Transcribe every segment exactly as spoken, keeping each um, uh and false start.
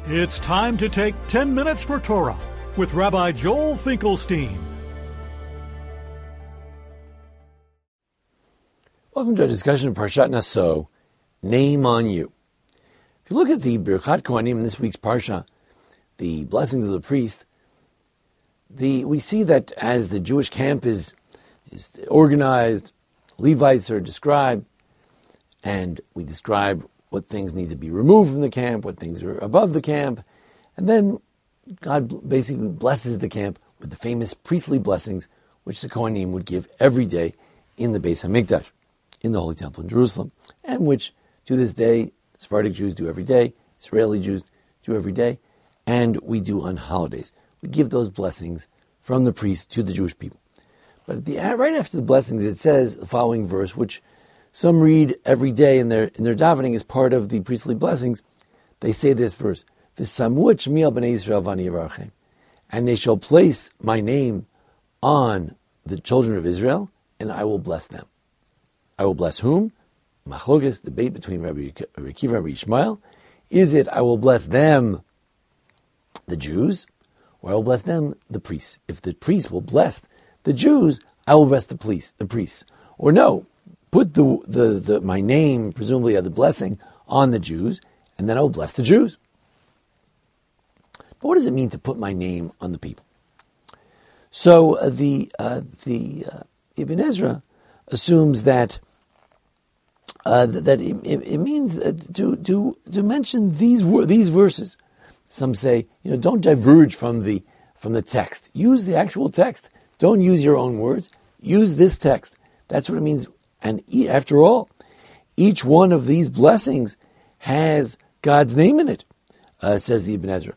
It's time to take ten minutes for Torah with Rabbi Joel Finkelstein. Welcome to our discussion of Parshat Naso, Name on You. If you look at the Birkat Kohanim in this week's Parsha, the blessings of the priest, the we see that as the Jewish camp is, is organized, Levites are described, and we describe what things need to be removed from the camp, what things are above the camp, and then God basically blesses the camp with the famous priestly blessings which the Kohanim would give every day in the Beis HaMikdash, in the Holy Temple in Jerusalem, and which to this day Sephardic Jews do every day, Israeli Jews do every day, and we do on holidays. We give those blessings from the priest to the Jewish people. But at the, right after the blessings, it says the following verse, which some read every day in their in their davening as part of the priestly blessings. They say this verse: "V'samu et shmi al bnei Yisrael v'ani yivarachem," and they shall place my name on the children of Israel, and I will bless them. I will bless whom? Machlokes, debate between Rabbi Akiva and Rabbi Yishmael. Is it I will bless them, the Jews, or I will bless them, the priests? If the priests will bless the Jews, I will bless the priests. The priests, or no, put the, the the my name, presumably of the blessing, on the Jews, and then I will bless the Jews. But what does it mean to put my name on the people? So uh, the uh, the uh, Ibn Ezra assumes that uh, that it, it means uh, to to to mention these these verses. Some say, you know, don't diverge from the from the text. Use the actual text. Don't use your own words. Use this text. That's what it means. And after all, each one of these blessings has God's name in it, uh, says the Ibn Ezra.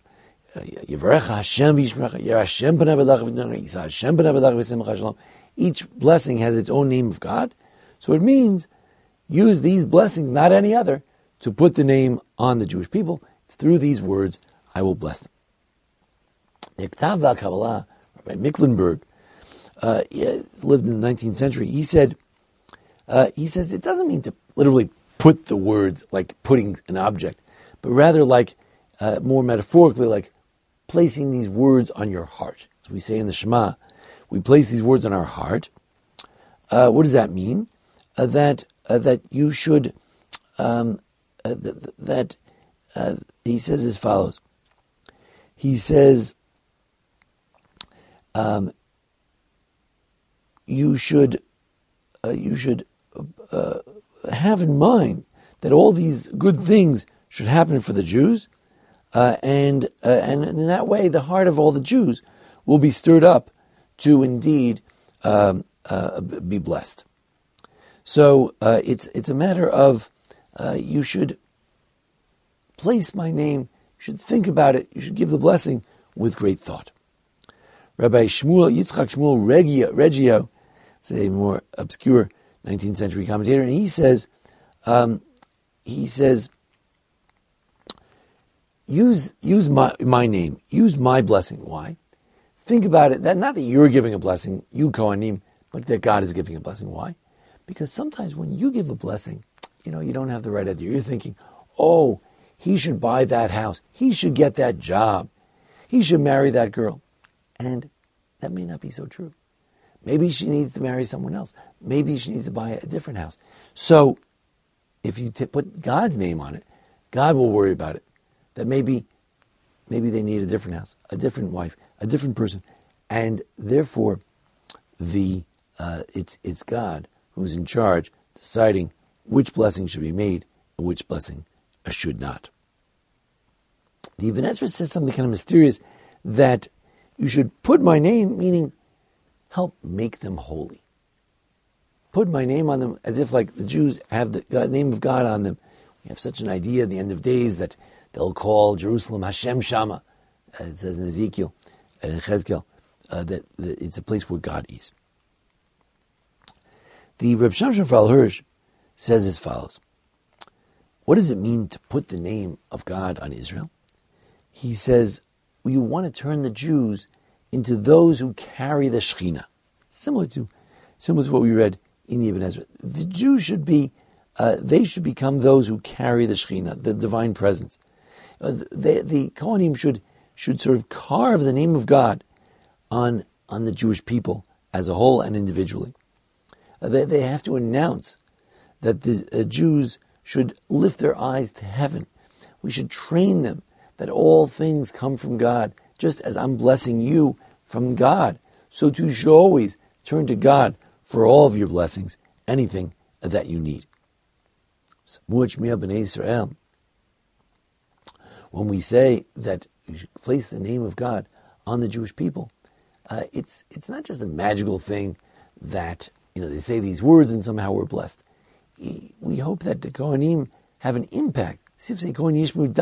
Each blessing has its own name of God. So it means use these blessings, not any other, to put the name on the Jewish people. It's through these words I will bless them. The Ktav VaKabbalah, Rabbi Mecklenburg, uh, lived in the nineteenth century. He said, Uh, he says it doesn't mean to literally put the words like putting an object, but rather like uh, more metaphorically, like placing these words on your heart. As we say in the Shema, we place these words on our heart. Uh, what does that mean? Uh, that uh, that you should um, uh, th- th- that uh, he says as follows. He says um, you should uh, you should. Uh, have in mind that all these good things should happen for the Jews, uh, and uh, and in that way, the heart of all the Jews will be stirred up to indeed um, uh, be blessed. So uh, it's it's a matter of uh, you should place my name, you should think about it, you should give the blessing with great thought. Rabbi Shmuel Yitzchak Shmuel Reggio, Reggio, say more obscure nineteenth century commentator, and he says, um, he says, use use my my name, use my blessing. Why? Think about it. That not that you're giving a blessing, you Kohanim, but that God is giving a blessing. Why? Because sometimes when you give a blessing, you know you don't have the right idea. You're thinking, oh, he should buy that house, he should get that job, he should marry that girl, and that may not be so true. Maybe she needs to marry someone else. Maybe she needs to buy a different house. So, if you t- put God's name on it, God will worry about it. That maybe, maybe they need a different house, a different wife, a different person, and therefore, the uh, it's it's God who's in charge, deciding which blessing should be made and which blessing should not. The Ibn Ezra says something kind of mysterious that you should put my name, meaning help make them holy. Put my name on them as if like the Jews have the God, name of God on them. We have such an idea at the end of days that they'll call Jerusalem Hashem Shama. Uh, it says in Ezekiel, uh, in Chezkel, uh, that, that it's a place where God is. The Reb Shamshon Frau Hirsch says as follows. What does it mean to put the name of God on Israel? He says, well, you want to turn the Jews into those who carry the Shekhinah. Similar to, similar to what we read in the Ibn Ezra. The Jews should be, uh, they should become those who carry the Shekhinah, the divine presence. Uh, the, the Kohanim should should sort of carve the name of God on on the Jewish people as a whole and individually. Uh, they, they have to announce that the uh, Jews should lift their eyes to heaven. We should train them that all things come from God, just as I'm blessing you from God. So too you should always turn to God for all of your blessings, anything that you need. When we say that you should place the name of God on the Jewish people, uh, it's it's not just a magical thing that, you know, they say these words and somehow we're blessed. We hope that the Kohanim have an impact. We should hope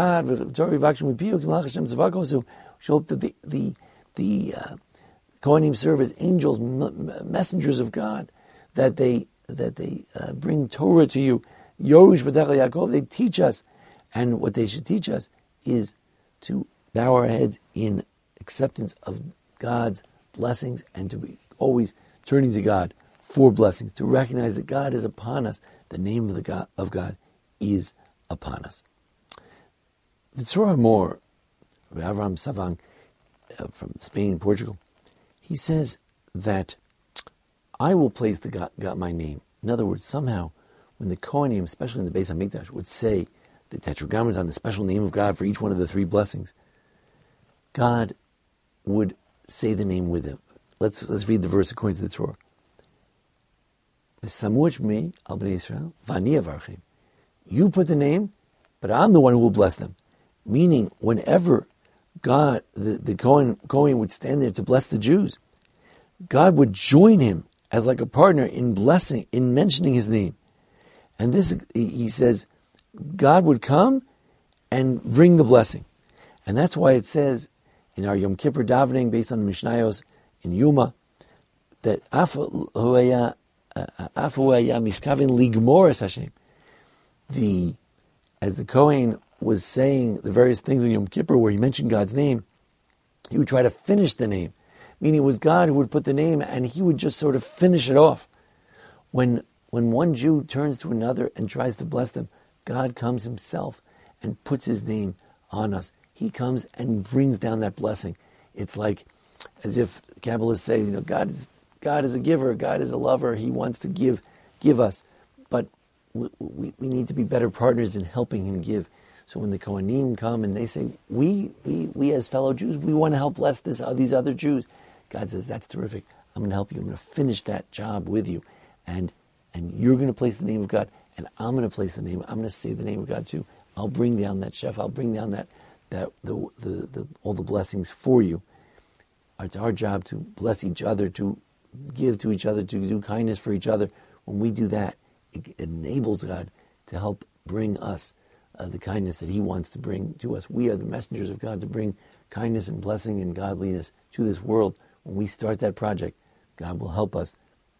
that the the, the uh, Kohanim serve as angels, m- messengers of God, that they that they uh, bring Torah to you. Yorush B'Techel Yaakov, they teach us, and what they should teach us is to bow our heads in acceptance of God's blessings and to be always turning to God for blessings, to recognize that God is upon us. The name of the God of God is upon us. The Tzorah Mor, Avraham Savang uh, from Spain and Portugal, he says that I will place the God, God my name. In other words, somehow, when the Kohanim, especially in the Beis HaMikdash, would say the Tetragrammaton, the special name of God for each one of the three blessings, God would say the name with them. Let's let's read the verse according to the Torah. Me al bnei Israel, v'ani avarchem. You put the name, but I'm the one who will bless them. Meaning, whenever God, the, the Kohen, Kohen would stand there to bless the Jews, God would join him as like a partner in blessing, in mentioning his name. And this, he says, God would come and bring the blessing. And that's why it says in our Yom Kippur davening, based on the Mishnayos in Yuma, that Afu Huaya Miskavin Ligmoris Hashem. The as the Kohen was saying the various things in Yom Kippur where he mentioned God's name, he would try to finish the name. Meaning it was God who would put the name and he would just sort of finish it off. When when one Jew turns to another and tries to bless them, God comes himself and puts his name on us. He comes and brings down that blessing. It's like as if Kabbalists say, you know, God is God is a giver, God is a lover, he wants to give give us. But we, we, we need to be better partners in helping him give. So when the Kohanim come and they say, we we we as fellow Jews, we want to help bless this uh, these other Jews, God says, that's terrific. I'm going to help you. I'm going to finish that job with you. And and you're going to place the name of God, and I'm going to place the name, I'm going to say the name of God too. I'll bring down that chef, I'll bring down that that the, the, the all the blessings for you. It's our job to bless each other, to give to each other, to do kindness for each other. When we do that, it enables God to help bring us uh, the kindness that he wants to bring to us. We are the messengers of God to bring kindness and blessing and godliness to this world. When we start that project, God will help us.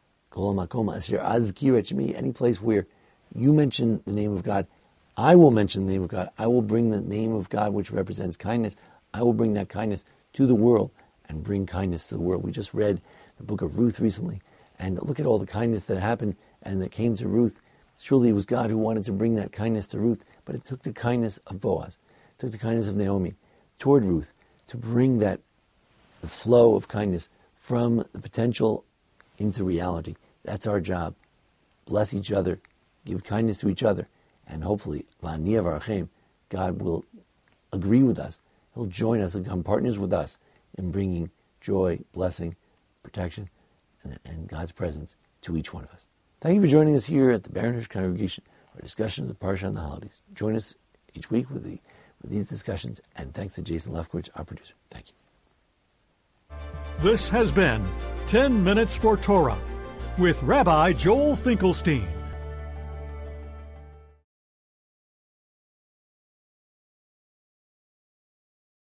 Any place where you mention the name of God, I will mention the name of God. I will bring the name of God, which represents kindness. I will bring that kindness to the world and bring kindness to the world. We just read the book of Ruth recently, and look at all the kindness that happened and that came to Ruth. Surely it was God who wanted to bring that kindness to Ruth, but it took the kindness of Boaz, it took the kindness of Naomi toward Ruth to bring that the flow of kindness from the potential into reality. That's our job. Bless each other, give kindness to each other, and hopefully, God will agree with us. He'll join us, he'll become partners with us in bringing joy, blessing, protection, and, and God's presence to each one of us. Thank you for joining us here at the Baron Hirsch Congregation for a discussion of the Parsha and the holidays. Join us each week with the with these discussions, and thanks to Jason Lefkowitz, our producer. Thank you. This has been ten minutes for Torah with Rabbi Joel Finkelstein.